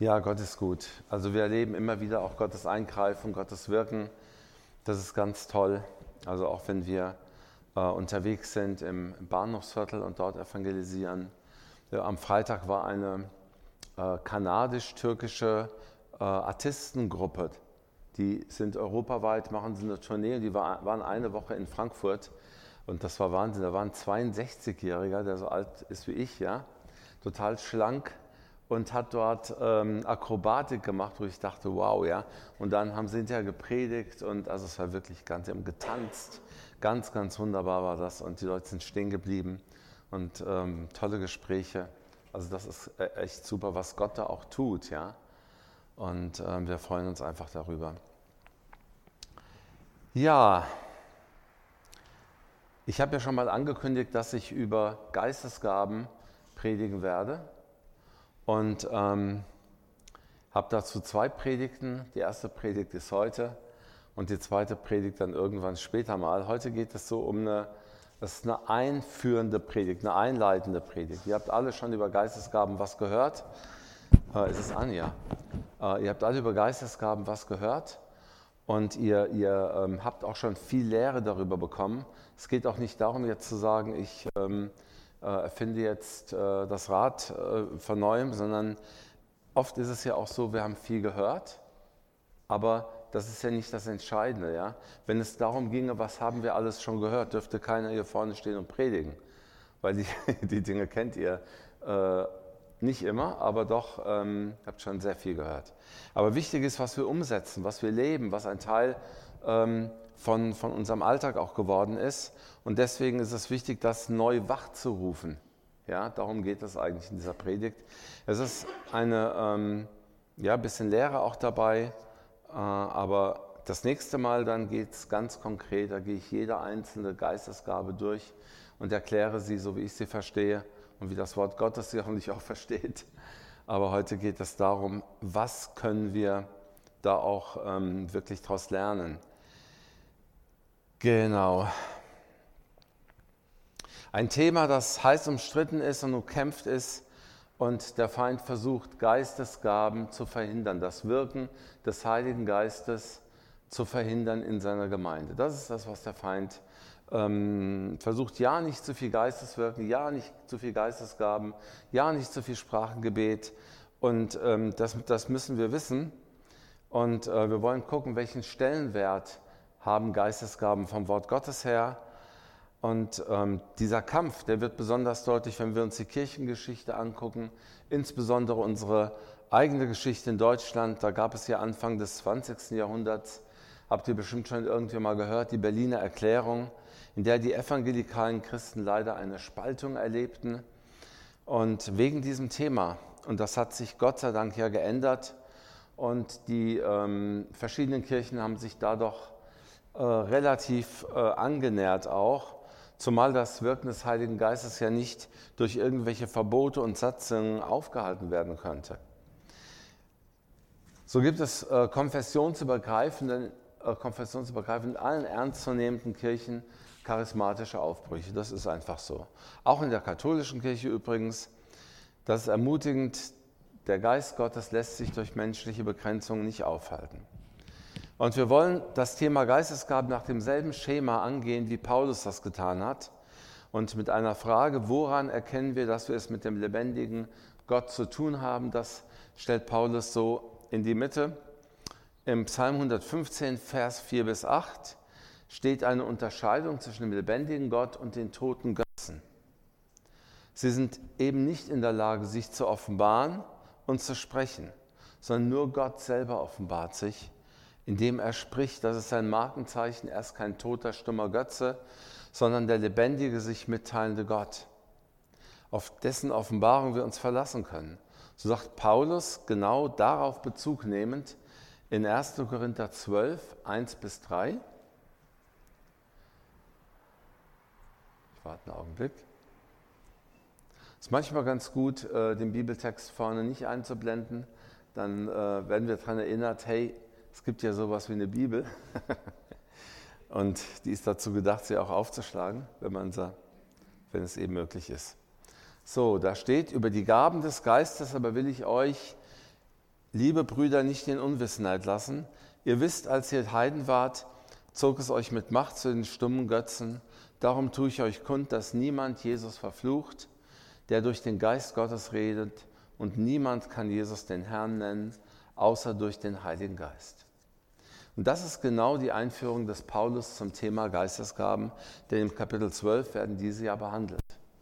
Ja, Gott ist gut. Also wir erleben immer wieder auch Gottes Eingreifen, Gottes Wirken. Das ist ganz toll. Also auch wenn wir unterwegs sind im Bahnhofsviertel und dort evangelisieren. Ja, am Freitag war eine kanadisch-türkische Artistengruppe. Die sind europaweit, machen sie eine Tournee und die waren eine Woche in Frankfurt. Und das war Wahnsinn. Da war ein 62-Jähriger, der so alt ist wie ich, ja, total schlank und hat dort Akrobatik gemacht, wo ich dachte, wow, ja. Und dann haben sie hinterher gepredigt und also es war wirklich ganz, sie haben getanzt. Ganz, ganz wunderbar war das und die Leute sind stehen geblieben und tolle Gespräche. Also das ist echt super, was Gott da auch tut, ja. Und wir freuen uns einfach darüber. Ja, ich habe ja schon mal angekündigt, dass ich über Geistesgaben predigen werde und habe dazu 2 Predigten. Die erste Predigt ist heute und die zweite Predigt dann irgendwann später mal. Heute geht es so um das ist eine einführende Predigt, eine einleitende Predigt. Ihr habt alle schon über Geistesgaben was gehört. Ist es Anja? Ihr habt alle über Geistesgaben was gehört und ihr habt auch schon viel Lehre darüber bekommen. Es geht auch nicht darum, jetzt zu sagen, ich erfinde jetzt das Rad von neuem, sondern oft ist es ja auch so, wir haben viel gehört, aber das ist ja nicht das Entscheidende. Ja? Wenn es darum ginge, was haben wir alles schon gehört, dürfte keiner hier vorne stehen und predigen, weil die Dinge kennt ihr nicht immer, aber doch habt schon sehr viel gehört. Aber wichtig ist, was wir umsetzen, was wir leben, was ein Teil von unserem Alltag auch geworden ist. Und deswegen ist es wichtig, das neu wachzurufen. Ja, darum geht es eigentlich in dieser Predigt. Es ist eine bisschen Lehre auch dabei, aber das nächste Mal dann geht es ganz konkret, da gehe ich jede einzelne Geistesgabe durch und erkläre sie, so wie ich sie verstehe und wie das Wort Gottes sie hoffentlich auch versteht. Aber heute geht es darum, was können wir da auch wirklich daraus lernen. Genau. Ein Thema, das heiß umstritten ist und umkämpft ist und der Feind versucht, Geistesgaben zu verhindern, das Wirken des Heiligen Geistes zu verhindern in seiner Gemeinde. Das ist das, was der Feind versucht. Ja, nicht zu viel Geisteswirken, ja, nicht zu viel Geistesgaben, ja, nicht zu viel Sprachengebet. Und das müssen wir wissen. Und wir wollen gucken, welchen Stellenwert haben Geistesgaben vom Wort Gottes her. Und dieser Kampf, der wird besonders deutlich, wenn wir uns die Kirchengeschichte angucken, insbesondere unsere eigene Geschichte in Deutschland. Da gab es ja Anfang des 20. Jahrhunderts, habt ihr bestimmt schon irgendwie mal gehört, die Berliner Erklärung, in der die evangelikalen Christen leider eine Spaltung erlebten. Und wegen diesem Thema, und das hat sich Gott sei Dank ja geändert, und die verschiedenen Kirchen haben sich da doch relativ angenähert auch, zumal das Wirken des Heiligen Geistes ja nicht durch irgendwelche Verbote und Satzungen aufgehalten werden könnte. So gibt es konfessionsübergreifend in allen ernstzunehmenden Kirchen charismatische Aufbrüche. Das ist einfach so. Auch in der katholischen Kirche übrigens. Das ist ermutigend. Der Geist Gottes lässt sich durch menschliche Begrenzungen nicht aufhalten. Und wir wollen das Thema Geistesgaben nach demselben Schema angehen, wie Paulus das getan hat. Und mit einer Frage, woran erkennen wir, dass wir es mit dem lebendigen Gott zu tun haben, das stellt Paulus so in die Mitte. Im Psalm 115, Vers 4 bis 8 steht eine Unterscheidung zwischen dem lebendigen Gott und den toten Götzen. Sie sind eben nicht in der Lage, sich zu offenbaren und zu sprechen, sondern nur Gott selber offenbart sich, indem er spricht. Das ist sein Markenzeichen. Er ist kein toter, stummer Götze, sondern der lebendige, sich mitteilende Gott, auf dessen Offenbarung wir uns verlassen können. So sagt Paulus, genau darauf Bezug nehmend, in 1. Korinther 12, 1 bis 3. Ich warte einen Augenblick. Es ist manchmal ganz gut, den Bibeltext vorne nicht einzublenden. Dann werden wir daran erinnert, hey, es gibt ja sowas wie eine Bibel und die ist dazu gedacht, sie auch aufzuschlagen, wenn es eben möglich ist. So, da steht, über die Gaben des Geistes aber will ich euch liebe Brüder, nicht in Unwissenheit lassen. Ihr wisst, als ihr Heiden wart, zog es euch mit Macht zu den stummen Götzen. Darum tue ich euch kund, dass niemand Jesus verflucht, der durch den Geist Gottes redet, und niemand kann Jesus den Herrn nennen, außer durch den Heiligen Geist. Und das ist genau die Einführung des Paulus zum Thema Geistesgaben, denn im Kapitel 12 werden diese ja behandelt.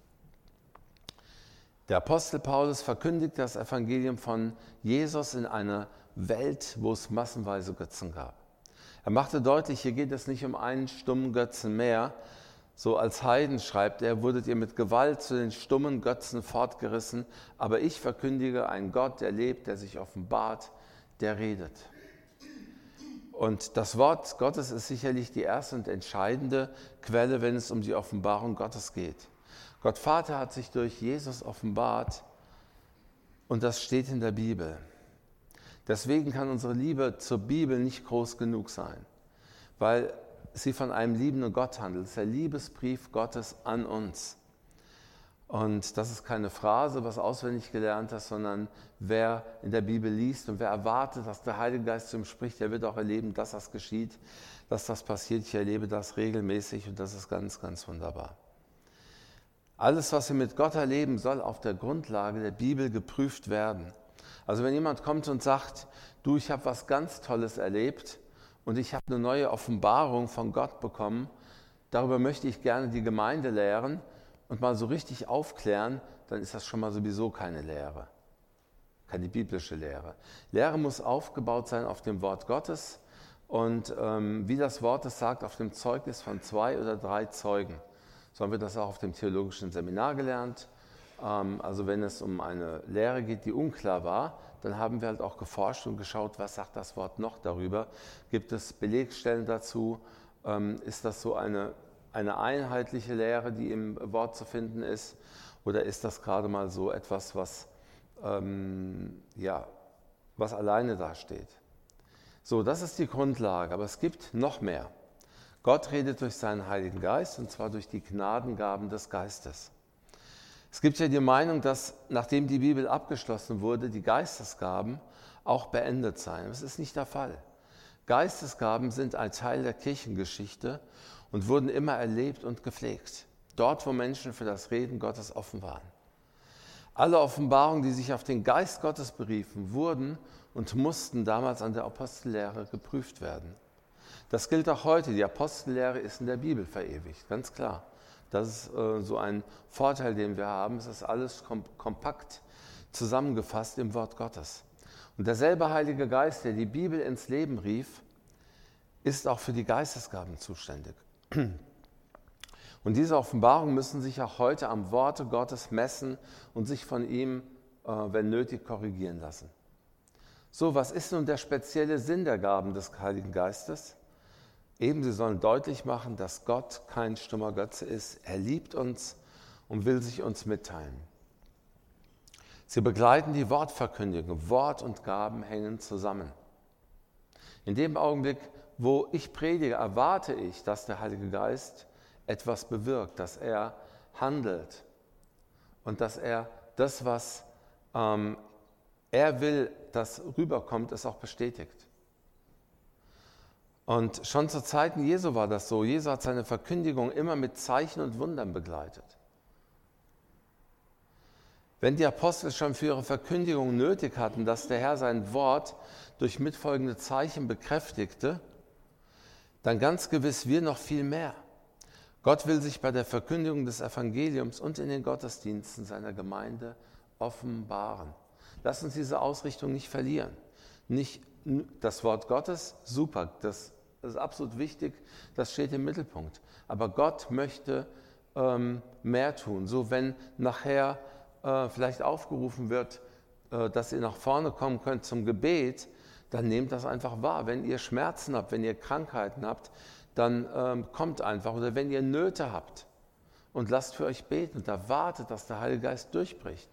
Der Apostel Paulus verkündigt das Evangelium von Jesus in einer Welt, wo es massenweise Götzen gab. Er machte deutlich, hier geht es nicht um einen stummen Götzen mehr. So als Heiden, schreibt er, wurdet ihr mit Gewalt zu den stummen Götzen fortgerissen, aber ich verkündige einen Gott, der lebt, der sich offenbart, der redet. Und das Wort Gottes ist sicherlich die erste und entscheidende Quelle, wenn es um die Offenbarung Gottes geht. Gott Vater hat sich durch Jesus offenbart und das steht in der Bibel. Deswegen kann unsere Liebe zur Bibel nicht groß genug sein, weil sie von einem liebenden Gott handelt. Es ist der Liebesbrief Gottes an uns. Und das ist keine Phrase, was auswendig gelernt ist, sondern wer in der Bibel liest und wer erwartet, dass der Heilige Geist zu ihm spricht, der wird auch erleben, dass das geschieht, dass das passiert. Ich erlebe das regelmäßig und das ist ganz, ganz wunderbar. Alles, was wir mit Gott erleben, soll auf der Grundlage der Bibel geprüft werden. Also wenn jemand kommt und sagt, du, ich habe was ganz Tolles erlebt und ich habe eine neue Offenbarung von Gott bekommen, darüber möchte ich gerne die Gemeinde lehren und mal so richtig aufklären, dann ist das schon mal sowieso keine Lehre, keine biblische Lehre. Lehre muss aufgebaut sein auf dem Wort Gottes und wie das Wort es sagt, auf dem Zeugnis von 2 oder 3 Zeugen. So haben wir das auch auf dem theologischen Seminar gelernt. Also wenn es um eine Lehre geht, die unklar war, dann haben wir halt auch geforscht und geschaut, was sagt das Wort noch darüber. Gibt es Belegstellen dazu? Ist das so eine einheitliche Lehre, die im Wort zu finden ist? Oder ist das gerade mal so etwas, was alleine dasteht? So, das ist die Grundlage, aber es gibt noch mehr. Gott redet durch seinen Heiligen Geist und zwar durch die Gnadengaben des Geistes. Es gibt ja die Meinung, dass nachdem die Bibel abgeschlossen wurde, die Geistesgaben auch beendet seien. Das ist nicht der Fall. Geistesgaben sind ein Teil der Kirchengeschichte und wurden immer erlebt und gepflegt. Dort, wo Menschen für das Reden Gottes offen waren. Alle Offenbarungen, die sich auf den Geist Gottes beriefen, wurden und mussten damals an der Apostellehre geprüft werden. Das gilt auch heute. Die Apostellehre ist in der Bibel verewigt, ganz klar. Das ist so ein Vorteil, den wir haben. Es ist alles kompakt zusammengefasst im Wort Gottes. Und derselbe Heilige Geist, der die Bibel ins Leben rief, ist auch für die Geistesgaben zuständig. Und diese Offenbarungen müssen sich auch heute am Worte Gottes messen und sich von ihm, wenn nötig, korrigieren lassen. So, was ist nun der spezielle Sinn der Gaben des Heiligen Geistes? Eben, sie sollen deutlich machen, dass Gott kein stummer Götze ist. Er liebt uns und will sich uns mitteilen. Sie begleiten die Wortverkündigung. Wort und Gaben hängen zusammen. In dem Augenblick, wo ich predige, erwarte ich, dass der Heilige Geist etwas bewirkt, dass er handelt und dass er das, was er will, das rüberkommt, es auch bestätigt. Und schon zu Zeiten Jesu war das so. Jesu hat seine Verkündigung immer mit Zeichen und Wundern begleitet. Wenn die Apostel schon für ihre Verkündigung nötig hatten, dass der Herr sein Wort durch mitfolgende Zeichen bekräftigte, dann ganz gewiss wir noch viel mehr. Gott will sich bei der Verkündigung des Evangeliums und in den Gottesdiensten seiner Gemeinde offenbaren. Lass uns diese Ausrichtung nicht verlieren. Nicht das Wort Gottes, super, das ist absolut wichtig, das steht im Mittelpunkt. Aber Gott möchte mehr tun. So, wenn nachher vielleicht aufgerufen wird, dass ihr nach vorne kommen könnt zum Gebet, dann nehmt das einfach wahr. Wenn ihr Schmerzen habt, wenn ihr Krankheiten habt, dann kommt einfach. Oder wenn ihr Nöte habt und lasst für euch beten und erwartet, dass der Heilige Geist durchbricht.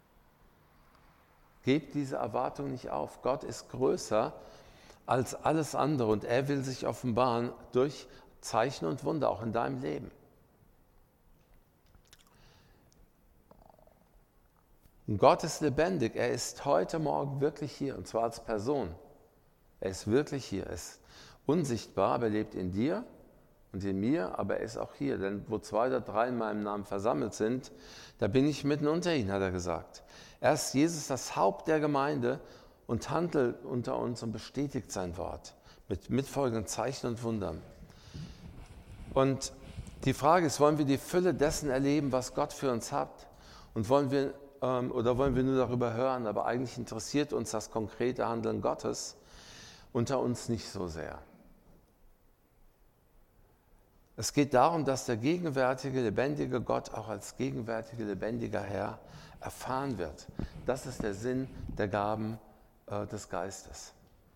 Gebt diese Erwartung nicht auf. Gott ist größer als alles andere und er will sich offenbaren durch Zeichen und Wunder, auch in deinem Leben. Und Gott ist lebendig. Er ist heute Morgen wirklich hier, und zwar als Person. Er ist wirklich hier. Er ist unsichtbar, aber er lebt in dir und in mir, aber er ist auch hier. Denn wo 2 oder 3 in meinem Namen versammelt sind, da bin ich mitten unter ihnen, hat er gesagt. Er ist Jesus, das Haupt der Gemeinde, und handelt unter uns und bestätigt sein Wort mit mitfolgenden Zeichen und Wundern. Und die Frage ist, wollen wir die Fülle dessen erleben, was Gott für uns hat? Und wollen wir nur darüber hören, aber eigentlich interessiert uns das konkrete Handeln Gottes unter uns nicht so sehr. Es geht darum, dass der gegenwärtige, lebendige Gott auch als gegenwärtiger, lebendiger Herr erfahren wird. Das ist der Sinn der Gaben des Geistes.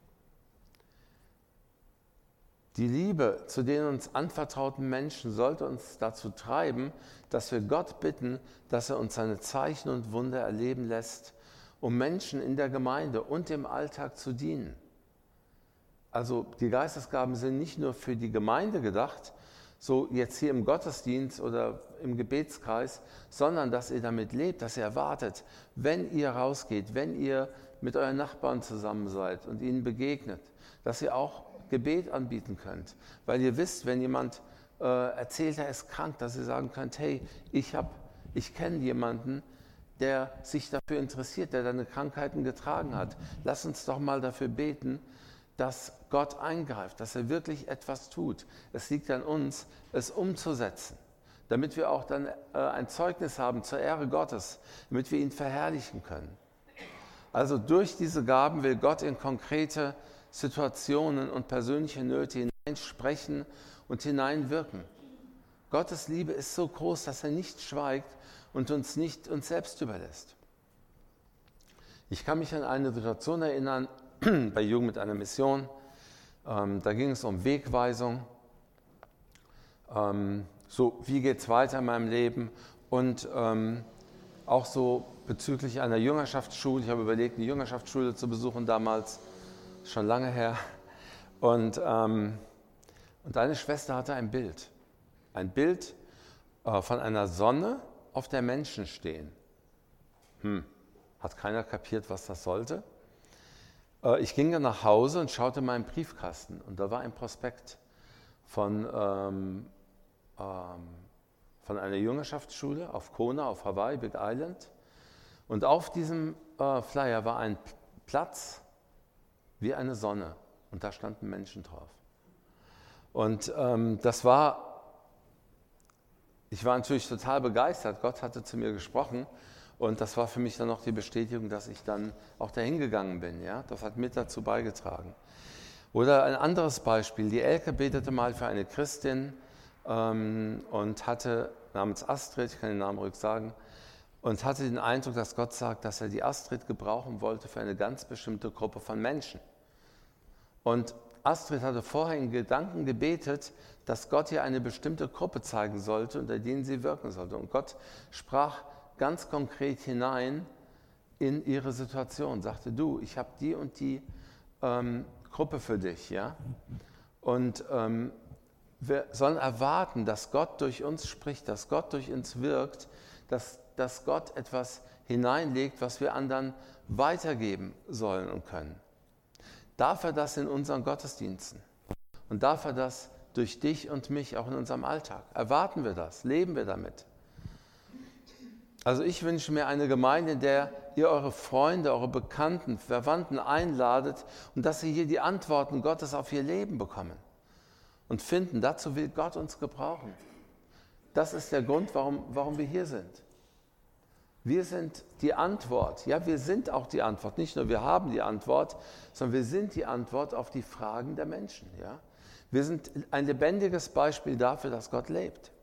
Die Liebe zu den uns anvertrauten Menschen sollte uns dazu treiben, dass wir Gott bitten, dass er uns seine Zeichen und Wunder erleben lässt, um Menschen in der Gemeinde und im Alltag zu dienen. Also die Geistesgaben sind nicht nur für die Gemeinde gedacht, so jetzt hier im Gottesdienst oder im Gebetskreis, sondern dass ihr damit lebt, dass ihr erwartet, wenn ihr rausgeht, wenn ihr mit euren Nachbarn zusammen seid und ihnen begegnet, dass ihr auch Gebet anbieten könnt. Weil ihr wisst, wenn jemand erzählt, er ist krank, dass ihr sagen könnt, hey, ich kenne jemanden, der sich dafür interessiert, der deine Krankheiten getragen hat. Lass uns doch mal dafür beten, dass Gott eingreift, dass er wirklich etwas tut. Es liegt an uns, es umzusetzen, damit wir auch dann ein Zeugnis haben zur Ehre Gottes, damit wir ihn verherrlichen können. Also durch diese Gaben will Gott in konkrete Situationen und persönliche Nöte hineinsprechen und hineinwirken. Gottes Liebe ist so groß, dass er nicht schweigt und uns nicht uns selbst überlässt. Ich kann mich an eine Situation erinnern, bei Jugend mit einer Mission, da ging es um Wegweisung, so wie geht es weiter in meinem Leben und auch so bezüglich einer Jüngerschaftsschule. Ich habe überlegt, eine Jüngerschaftsschule zu besuchen damals, schon lange her. Und eine Schwester hatte ein Bild von einer Sonne, auf der Menschen stehen. Hat keiner kapiert, was das sollte. Ich ging dann nach Hause und schaute in meinen Briefkasten und da war ein Prospekt von einer Jüngerschaftsschule auf Kona, auf Hawaii, Big Island. Und auf diesem Flyer war ein Platz wie eine Sonne und da standen Menschen drauf. Und ich war natürlich total begeistert. Gott hatte zu mir gesprochen und das war für mich dann noch die Bestätigung, dass ich dann auch dahin gegangen bin. Ja? Das hat mit dazu beigetragen. Oder ein anderes Beispiel. Die Elke betete mal für eine Christin und hatte, namens Astrid, ich kann den Namen ruhig sagen, und hatte den Eindruck, dass Gott sagt, dass er die Astrid gebrauchen wollte für eine ganz bestimmte Gruppe von Menschen. Und Astrid hatte vorher in Gedanken gebetet, dass Gott ihr eine bestimmte Gruppe zeigen sollte, unter denen sie wirken sollte. Und Gott sprach ganz konkret hinein in ihre Situation, sagte, du, ich habe die und die Gruppe für dich. Ja? Und wir sollen erwarten, dass Gott durch uns spricht, dass Gott durch uns wirkt, dass Gott etwas hineinlegt, was wir anderen weitergeben sollen und können. Darf er das in unseren Gottesdiensten? Und darf er das durch dich und mich auch in unserem Alltag? Erwarten wir das? Leben wir damit? Also ich wünsche mir eine Gemeinde, in der ihr eure Freunde, eure Bekannten, Verwandten einladet und dass sie hier die Antworten Gottes auf ihr Leben bekommen und finden. Dazu will Gott uns gebrauchen. Das ist der Grund, warum wir hier sind. Wir sind die Antwort. Ja, wir sind auch die Antwort. Nicht nur wir haben die Antwort, sondern wir sind die Antwort auf die Fragen der Menschen. Ja? Wir sind ein lebendiges Beispiel dafür, dass Gott lebt.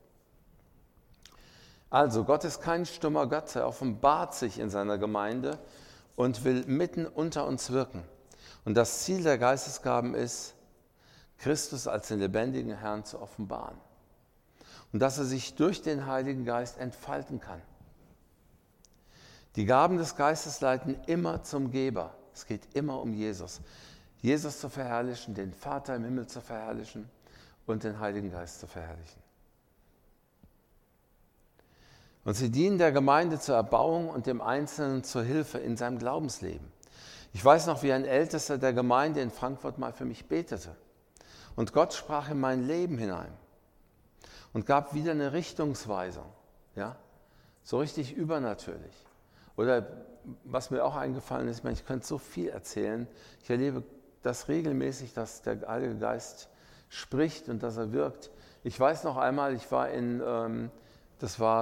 Also, Gott ist kein stummer Gott, er offenbart sich in seiner Gemeinde und will mitten unter uns wirken. Und das Ziel der Geistesgaben ist, Christus als den lebendigen Herrn zu offenbaren. Und dass er sich durch den Heiligen Geist entfalten kann. Die Gaben des Geistes leiten immer zum Geber. Es geht immer um Jesus. Jesus zu verherrlichen, den Vater im Himmel zu verherrlichen und den Heiligen Geist zu verherrlichen. Und sie dienen der Gemeinde zur Erbauung und dem Einzelnen zur Hilfe in seinem Glaubensleben. Ich weiß noch, wie ein Ältester der Gemeinde in Frankfurt mal für mich betete. Und Gott sprach in mein Leben hinein und gab wieder eine Richtungsweisung. Ja? So richtig übernatürlich. Oder was mir auch eingefallen ist, ich könnte so viel erzählen. Ich erlebe das regelmäßig, dass der Heilige Geist spricht und dass er wirkt. Ich weiß noch einmal, ich war das war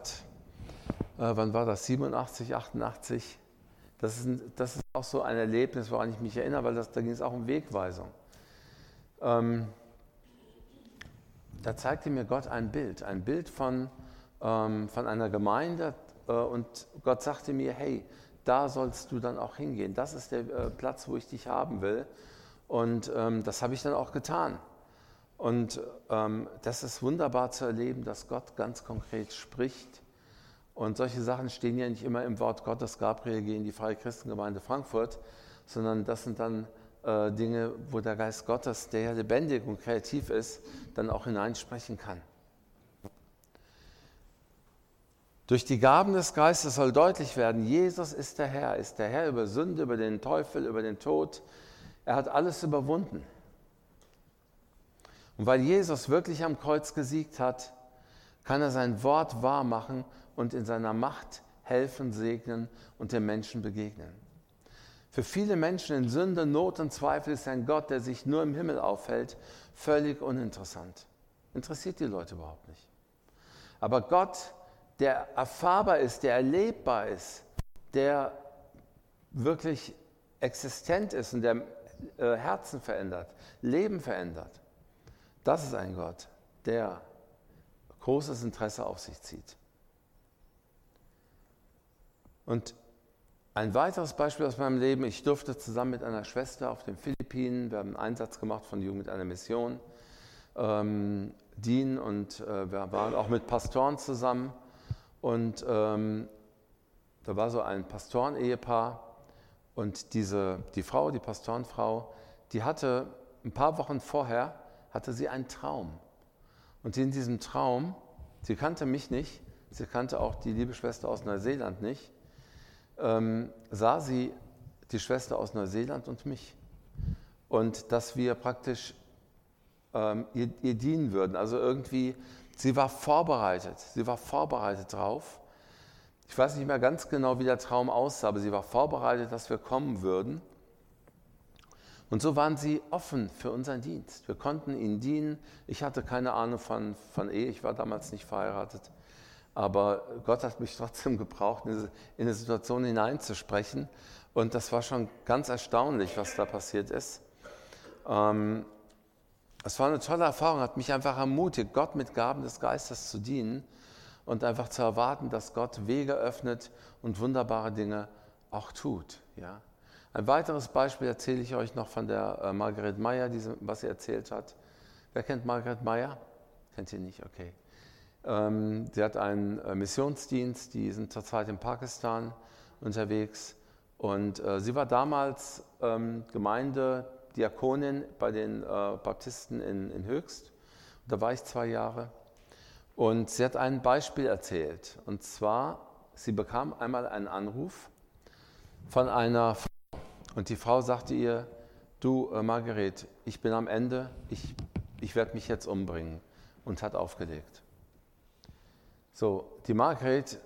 87, 88. Das ist auch so ein Erlebnis, woran ich mich erinnere, weil da ging es auch um Wegweisung. Da zeigte mir Gott ein Bild von einer Gemeinde und Gott sagte mir, hey, da sollst du dann auch hingehen. Das ist der Platz, wo ich dich haben will. Und das habe ich dann auch getan. Und das ist wunderbar zu erleben, dass Gott ganz konkret spricht. Und solche Sachen stehen ja nicht immer im Wort Gottes, Gabriel, geh in die Freie Christengemeinde Frankfurt, sondern das sind dann Dinge, wo der Geist Gottes, der ja lebendig und kreativ ist, dann auch hineinsprechen kann. Durch die Gaben des Geistes soll deutlich werden, Jesus ist der Herr über Sünde, über den Teufel, über den Tod. Er hat alles überwunden. Und weil Jesus wirklich am Kreuz gesiegt hat, kann er sein Wort wahr machen und in seiner Macht helfen, segnen und den Menschen begegnen. Für viele Menschen in Sünde, Not und Zweifel ist ein Gott, der sich nur im Himmel aufhält, völlig uninteressant. Interessiert die Leute überhaupt nicht. Aber Gott, der erfahrbar ist, der erlebbar ist, der wirklich existent ist und der Herzen verändert, Leben verändert, das ist ein Gott, der großes Interesse auf sich zieht. Und ein weiteres Beispiel aus meinem Leben, ich durfte zusammen mit einer Schwester auf den Philippinen, wir haben einen Einsatz gemacht von Jugend mit einer Mission, dienen und wir waren auch mit Pastoren zusammen und da war so ein Pastoren-Ehepaar und die Pastorenfrau, die hatte ein paar Wochen vorher, hatte sie einen Traum. Und in diesem Traum, sie kannte mich nicht, sie kannte auch die liebe Schwester aus Neuseeland nicht, sah sie die Schwester aus Neuseeland und mich. Und dass wir praktisch ihr dienen würden. Also irgendwie, sie war vorbereitet drauf. Ich weiß nicht mehr ganz genau, wie der Traum aussah, aber sie war vorbereitet, dass wir kommen würden. Und so waren sie offen für unseren Dienst. Wir konnten ihnen dienen. Ich hatte keine Ahnung von Ehe, ich war damals nicht verheiratet. Aber Gott hat mich trotzdem gebraucht, in eine Situation hineinzusprechen. Und das war schon ganz erstaunlich, was da passiert ist. Es war eine tolle Erfahrung, hat mich einfach ermutigt, Gott mit Gaben des Geistes zu dienen und einfach zu erwarten, dass Gott Wege öffnet und wunderbare Dinge auch tut. Ja. Ein weiteres Beispiel erzähle ich euch noch von der Margaret Meyer, was sie erzählt hat. Wer kennt Margaret Meyer? Kennt ihr nicht? Okay. Sie hat einen Missionsdienst, die sind zurzeit in Pakistan unterwegs. Und sie war damals Gemeindediakonin bei den Baptisten in Höchst. Da war ich 2 Jahre. Und sie hat ein Beispiel erzählt. Und zwar, sie bekam einmal einen Anruf von einer Frau. Und die Frau sagte ihr, du Margaret, ich bin am Ende, ich werde mich jetzt umbringen. Und hat aufgelegt. So, die Margaret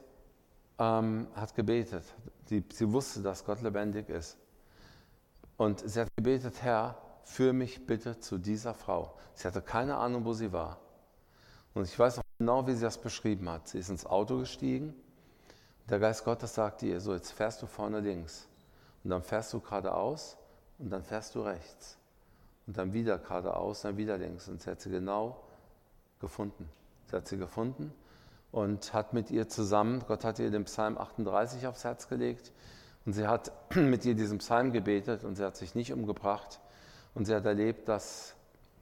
hat gebetet. Sie wusste, dass Gott lebendig ist. Und sie hat gebetet, Herr, führ mich bitte zu dieser Frau. Sie hatte keine Ahnung, wo sie war. Und ich weiß noch genau, wie sie das beschrieben hat. Sie ist ins Auto gestiegen. Der Geist Gottes sagte ihr, so jetzt fährst du vorne links. Und dann fährst du geradeaus und dann fährst du rechts. Und dann wieder geradeaus, dann wieder links. Und sie hat sie genau gefunden. Sie hat sie gefunden und hat mit ihr zusammen, Gott hat ihr den Psalm 38 aufs Herz gelegt und sie hat mit ihr diesen Psalm gebetet und sie hat sich nicht umgebracht und sie hat erlebt, dass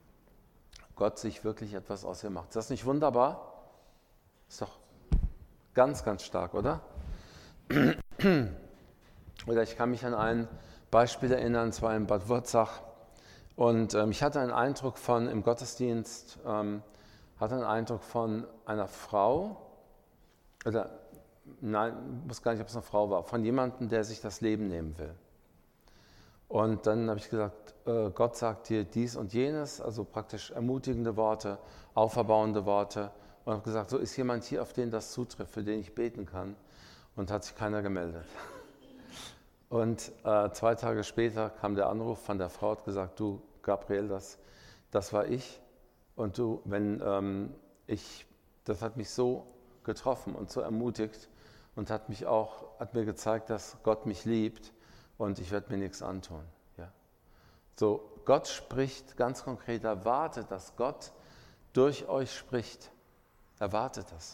Gott sich wirklich etwas aus ihr macht. Ist das nicht wunderbar? Ist doch ganz, ganz stark, oder? Oder ich kann mich an ein Beispiel erinnern, es war in Bad Wurzach und ich hatte einen Eindruck im Gottesdienst, hatte einen Eindruck von einer Frau, oder nein, ich wusste gar nicht, ob es eine Frau war, von jemandem, der sich das Leben nehmen will. Und dann habe ich gesagt, Gott sagt dir dies und jenes, also praktisch ermutigende Worte, auferbauende Worte. Und habe gesagt, so ist jemand hier, auf den das zutrifft, für den ich beten kann. Und hat sich keiner gemeldet. Und 2 Tage später kam der Anruf von der Frau, hat gesagt, du Gabriel, das war ich. Und du, das hat mich so getroffen und so ermutigt und hat mir gezeigt, dass Gott mich liebt und ich werde mir nichts antun. Ja. So, Gott spricht ganz konkret, erwartet, dass Gott durch euch spricht. Erwartet das.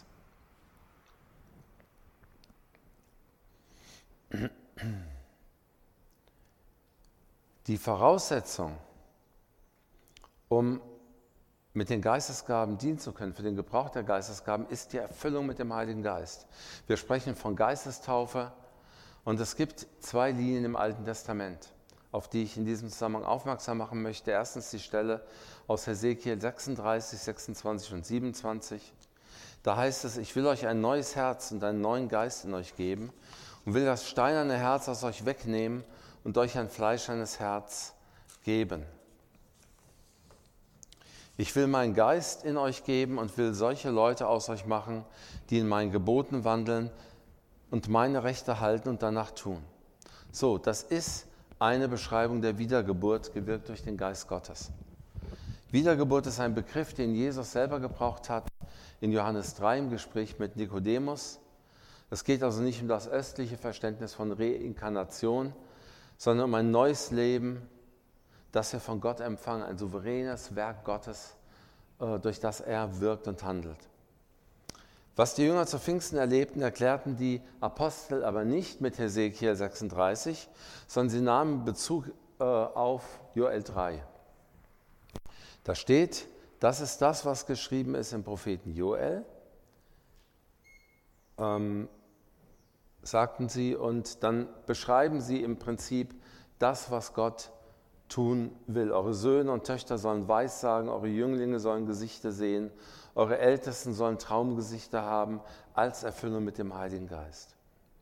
Die Voraussetzung, um mit den Geistesgaben dienen zu können, für den Gebrauch der Geistesgaben, ist die Erfüllung mit dem Heiligen Geist. Wir sprechen von Geistestaufe und es gibt 2 Linien im Alten Testament, auf die ich in diesem Zusammenhang aufmerksam machen möchte. Erstens die Stelle aus Hesekiel 36, 26 und 27. Da heißt es, ich will euch ein neues Herz und einen neuen Geist in euch geben und will das steinerne Herz aus euch wegnehmen und euch ein fleischernes Herz geben. Ich will meinen Geist in euch geben und will solche Leute aus euch machen, die in meinen Geboten wandeln und meine Rechte halten und danach tun. So, das ist eine Beschreibung der Wiedergeburt, gewirkt durch den Geist Gottes. Wiedergeburt ist ein Begriff, den Jesus selber gebraucht hat in Johannes 3 im Gespräch mit Nikodemus. Es geht also nicht um das östliche Verständnis von Reinkarnation, sondern um ein neues Leben, das wir von Gott empfangen, ein souveränes Werk Gottes, durch das er wirkt und handelt. Was die Jünger zu Pfingsten erlebten, erklärten die Apostel aber nicht mit Hesekiel 36, sondern sie nahmen Bezug auf Joel 3. Da steht, das ist das, was geschrieben ist im Propheten Joel, sagten sie, und dann beschreiben sie im Prinzip das, was Gott tun will. Eure Söhne und Töchter sollen Weissagen, eure Jünglinge sollen Gesichter sehen, eure Ältesten sollen Traumgesichter haben, als Erfüllung mit dem Heiligen Geist.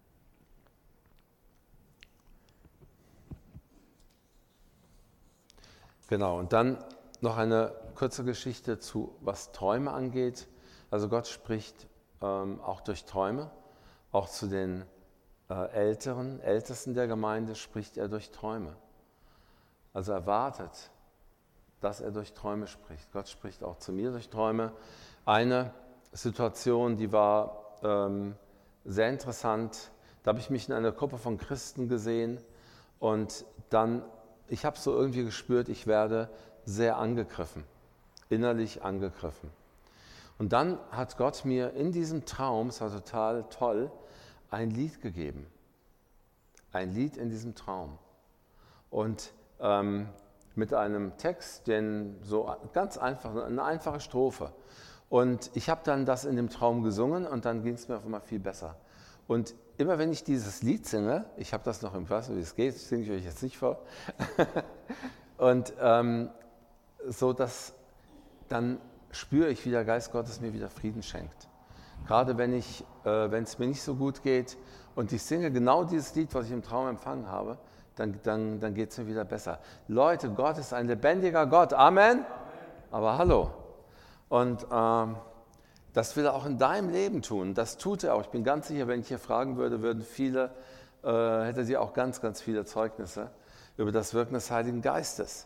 Genau, und dann noch eine kurze Geschichte zu, was Träume angeht. Also Gott spricht auch durch Träume, auch zu den Ältesten der Gemeinde spricht er durch Träume. Also erwartet, dass er durch Träume spricht. Gott spricht auch zu mir durch Träume. Eine Situation, die war sehr interessant. Da habe ich mich in einer Gruppe von Christen gesehen und dann, ich habe so irgendwie gespürt, ich werde sehr angegriffen, innerlich angegriffen. Und dann hat Gott mir in diesem Traum, es war total toll, ein Lied gegeben. Ein Lied in diesem Traum. Und mit einem Text, den so ganz einfach, eine einfache Strophe. Und ich habe dann das in dem Traum gesungen und dann ging es mir auf einmal viel besser. Und immer wenn ich dieses Lied singe, ich habe das noch im Weiß, wie es geht, das singe ich euch jetzt nicht vor, und so, dass dann spüre ich, wie der Geist Gottes mir wieder Frieden schenkt. Gerade wenn es mir nicht so gut geht und ich singe genau dieses Lied, was ich im Traum empfangen habe, dann geht es mir wieder besser. Leute, Gott ist ein lebendiger Gott. Amen? Amen. Aber hallo. Und das will er auch in deinem Leben tun. Das tut er auch. Ich bin ganz sicher, wenn ich hier fragen würde, hätte sie auch ganz, ganz viele Zeugnisse über das Wirken des Heiligen Geistes.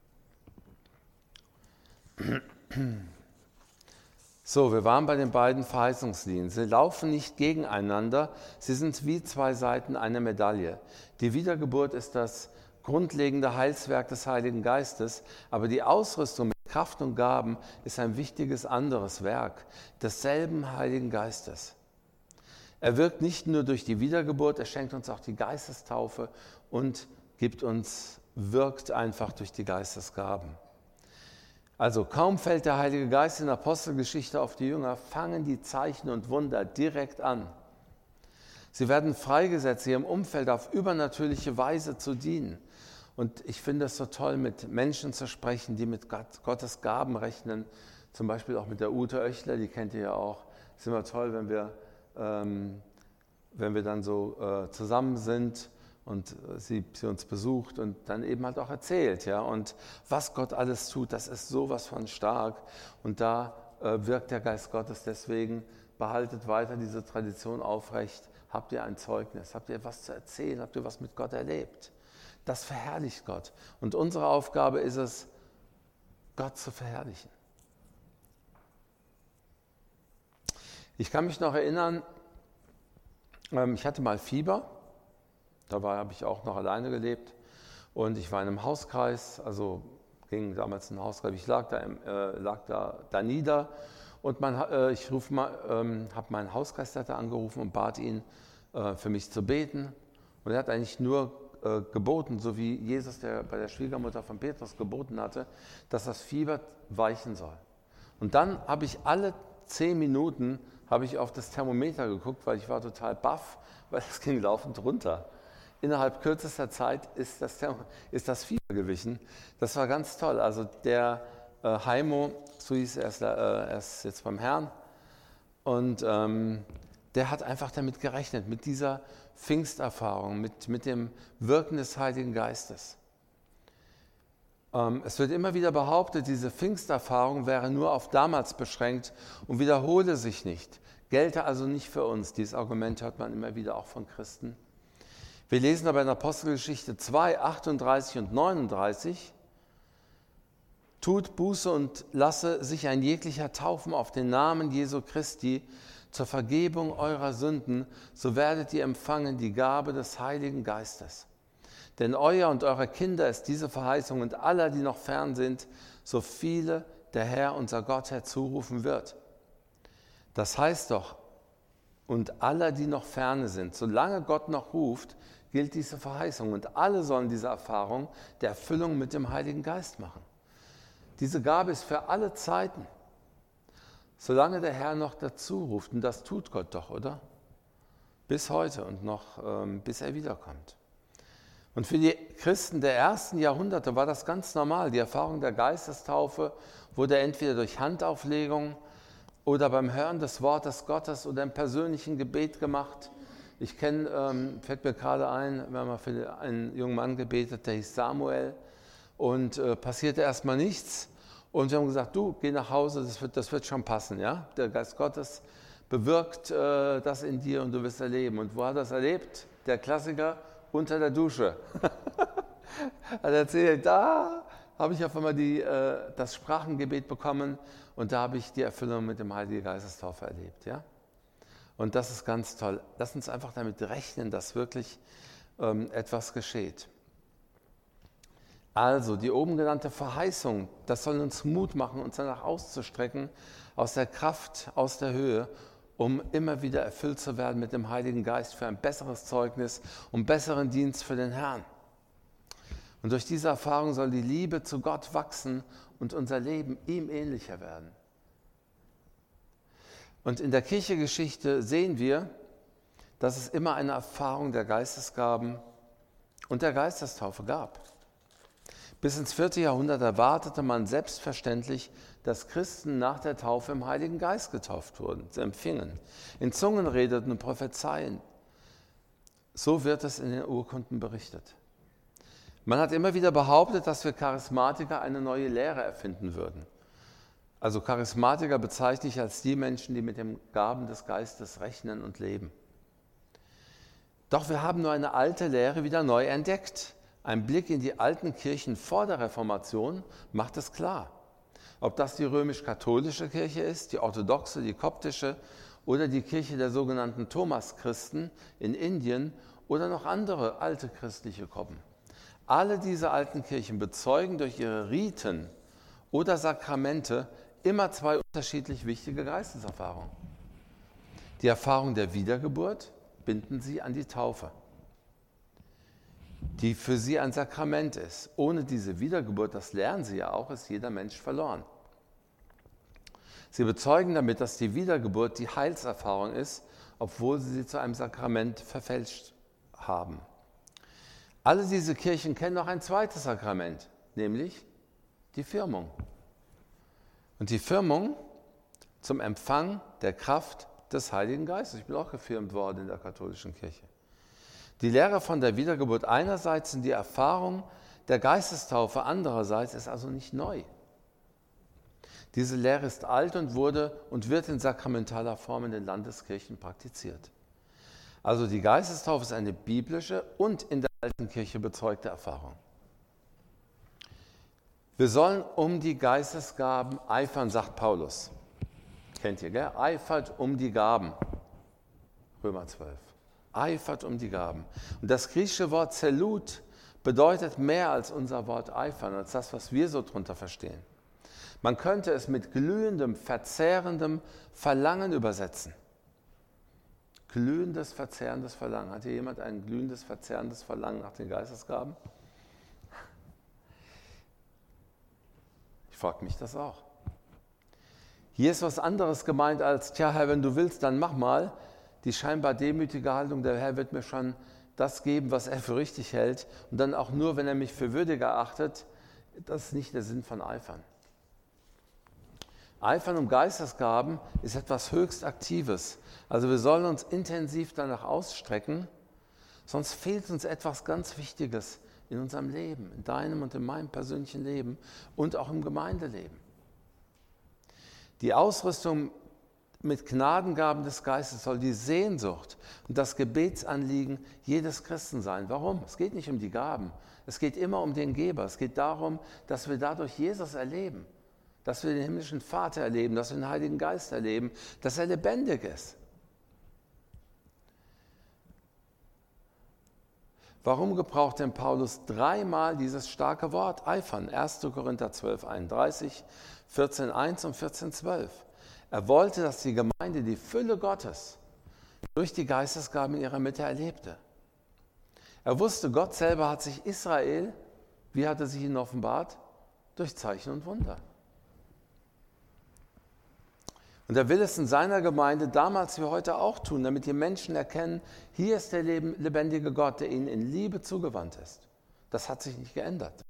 So, wir waren bei den beiden Verheißungslinien. Sie laufen nicht gegeneinander, sie sind wie 2 Seiten einer Medaille. Die Wiedergeburt ist das grundlegende Heilswerk des Heiligen Geistes, aber die Ausrüstung mit Kraft und Gaben ist ein wichtiges anderes Werk desselben Heiligen Geistes. Er wirkt nicht nur durch die Wiedergeburt, er schenkt uns auch die Geistestaufe und wirkt einfach durch die Geistesgaben. Also kaum fällt der Heilige Geist in der Apostelgeschichte auf die Jünger, fangen die Zeichen und Wunder direkt an. Sie werden freigesetzt, ihrem Umfeld auf übernatürliche Weise zu dienen. Und ich finde es so toll, mit Menschen zu sprechen, die mit Gottes Gaben rechnen. Zum Beispiel auch mit der Ute Oechler, die kennt ihr ja auch. Es ist immer toll, wenn wir wenn wir dann so zusammen sind und sie uns besucht und dann eben halt auch erzählt. Ja? Und was Gott alles tut, das ist sowas von stark. Und da wirkt der Geist Gottes. Deswegen behaltet weiter diese Tradition aufrecht. Habt ihr ein Zeugnis? Habt ihr was zu erzählen? Habt ihr was mit Gott erlebt? Das verherrlicht Gott. Und unsere Aufgabe ist es, Gott zu verherrlichen. Ich kann mich noch erinnern, ich hatte mal Fieber. Dabei habe ich auch noch alleine gelebt. Und ich war in einem Hauskreis, also ging damals in einen Hauskreis. Ich lag da nieder. Und ich habe meinen Hauskreisleiter angerufen und bat ihn, für mich zu beten. Und er hat eigentlich nur geboten, so wie Jesus bei der Schwiegermutter von Petrus geboten hatte, dass das Fieber weichen soll. Und dann habe ich alle 10 Minuten auf das Thermometer geguckt, weil ich war total baff, weil es ging laufend runter. Innerhalb kürzester Zeit ist das Fieber gewichen. Das war ganz toll. Also der Heimo, so hieß er ist jetzt beim Herrn, und der hat einfach damit gerechnet, mit dieser Pfingsterfahrung, mit dem Wirken des Heiligen Geistes. Es wird immer wieder behauptet, diese Pfingsterfahrung wäre nur auf damals beschränkt und wiederhole sich nicht, gelte also nicht für uns. Dieses Argument hört man immer wieder auch von Christen. Wir lesen aber in Apostelgeschichte 2, 38 und 39, tut Buße und lasse sich ein jeglicher taufen auf den Namen Jesu Christi zur Vergebung eurer Sünden, so werdet ihr empfangen die Gabe des Heiligen Geistes. Denn euer und eurer Kinder ist diese Verheißung und aller, die noch fern sind, so viele der Herr, unser Gott, herzurufen wird. Das heißt doch, und aller, die noch ferne sind, solange Gott noch ruft, gilt diese Verheißung und alle sollen diese Erfahrung der Erfüllung mit dem Heiligen Geist machen. Diese Gabe ist für alle Zeiten, solange der Herr noch dazu ruft. Und das tut Gott doch, oder? Bis heute und noch bis er wiederkommt. Und für die Christen der ersten Jahrhunderte war das ganz normal. Die Erfahrung der Geistestaufe wurde entweder durch Handauflegung oder beim Hören des Wortes Gottes oder im persönlichen Gebet gemacht. Ich fällt mir gerade ein, wir haben mal für einen jungen Mann gebetet, der hieß Samuel, und passierte erstmal nichts. Und wir haben gesagt, du, geh nach Hause, das wird schon passen. Ja? Der Geist Gottes bewirkt das in dir und du wirst erleben. Und wo hat er das erlebt? Der Klassiker, unter der Dusche. Er erzählt, da habe ich auf einmal das Sprachengebet bekommen und da habe ich die Erfüllung mit dem Heiligen Geistestaufe erlebt. Ja? Und das ist ganz toll. Lass uns einfach damit rechnen, dass wirklich etwas geschieht. Also die oben genannte Verheißung, das soll uns Mut machen, uns danach auszustrecken, aus der Kraft, aus der Höhe, um immer wieder erfüllt zu werden mit dem Heiligen Geist für ein besseres Zeugnis und besseren Dienst für den Herrn. Und durch diese Erfahrung soll die Liebe zu Gott wachsen und unser Leben ihm ähnlicher werden. Und in der Kirchengeschichte sehen wir, dass es immer eine Erfahrung der Geistesgaben und der Geistestaufe gab. Bis ins 4. Jahrhundert erwartete man selbstverständlich, dass Christen nach der Taufe im Heiligen Geist getauft wurden, sie empfingen, in Zungen redeten und prophezeien. So wird es in den Urkunden berichtet. Man hat immer wieder behauptet, dass wir Charismatiker eine neue Lehre erfinden würden. Also Charismatiker bezeichne ich als die Menschen, die mit den Gaben des Geistes rechnen und leben. Doch wir haben nur eine alte Lehre wieder neu entdeckt. Ein Blick in die alten Kirchen vor der Reformation macht es klar. Ob das die römisch-katholische Kirche ist, die orthodoxe, die koptische oder die Kirche der sogenannten Thomaschristen in Indien oder noch andere alte christliche Gruppen. Alle diese alten Kirchen bezeugen durch ihre Riten oder Sakramente immer zwei unterschiedlich wichtige Geisteserfahrungen. Die Erfahrung der Wiedergeburt binden sie an die Taufe, die für sie ein Sakrament ist. Ohne diese Wiedergeburt, das lernen sie ja auch, ist jeder Mensch verloren. Sie bezeugen damit, dass die Wiedergeburt die Heilserfahrung ist, obwohl sie zu einem Sakrament verfälscht haben. Alle diese Kirchen kennen noch ein zweites Sakrament, nämlich die Firmung. Und die Firmung zum Empfang der Kraft des Heiligen Geistes. Ich bin auch gefirmt worden in der katholischen Kirche. Die Lehre von der Wiedergeburt einerseits und die Erfahrung der Geistestaufe andererseits ist also nicht neu. Diese Lehre ist alt und wurde und wird in sakramentaler Form in den Landeskirchen praktiziert. Also die Geistestaufe ist eine biblische und in der alten Kirche bezeugte Erfahrung. Wir sollen um die Geistesgaben eifern, sagt Paulus. Kennt ihr, gell? Eifert um die Gaben. Römer 12. Eifert um die Gaben. Und das griechische Wort Zelut bedeutet mehr als unser Wort eifern, als das, was wir so drunter verstehen. Man könnte es mit glühendem, verzehrendem Verlangen übersetzen. Glühendes, verzehrendes Verlangen. Hat hier jemand ein glühendes, verzehrendes Verlangen nach den Geistesgaben? Ich frage mich das auch. Hier ist was anderes gemeint als, tja Herr, wenn du willst, dann mach mal. Die scheinbar demütige Haltung, der Herr wird mir schon das geben, was er für richtig hält. Und dann auch nur, wenn er mich für würdig erachtet. Das ist nicht der Sinn von Eifern. Eifern um Geistesgaben ist etwas höchst Aktives. Also wir sollen uns intensiv danach ausstrecken, sonst fehlt uns etwas ganz Wichtiges in unserem Leben, in deinem und in meinem persönlichen Leben und auch im Gemeindeleben. Die Ausrüstung mit Gnadengaben des Geistes soll die Sehnsucht und das Gebetsanliegen jedes Christen sein. Warum? Es geht nicht um die Gaben, es geht immer um den Geber. Es geht darum, dass wir dadurch Jesus erleben, dass wir den himmlischen Vater erleben, dass wir den Heiligen Geist erleben, dass er lebendig ist. Warum gebraucht denn Paulus dreimal dieses starke Wort eifern? 1. Korinther 12, 31, 14, 1 und 14, 12. Er wollte, dass die Gemeinde die Fülle Gottes durch die Geistesgaben in ihrer Mitte erlebte. Er wusste, Gott selber hat sich Israel, wie hat er sich ihnen offenbart? Durch Zeichen und Wunder. Und er will es in seiner Gemeinde damals wie heute auch tun, damit die Menschen erkennen, hier ist der lebendige Gott, der ihnen in Liebe zugewandt ist. Das hat sich nicht geändert.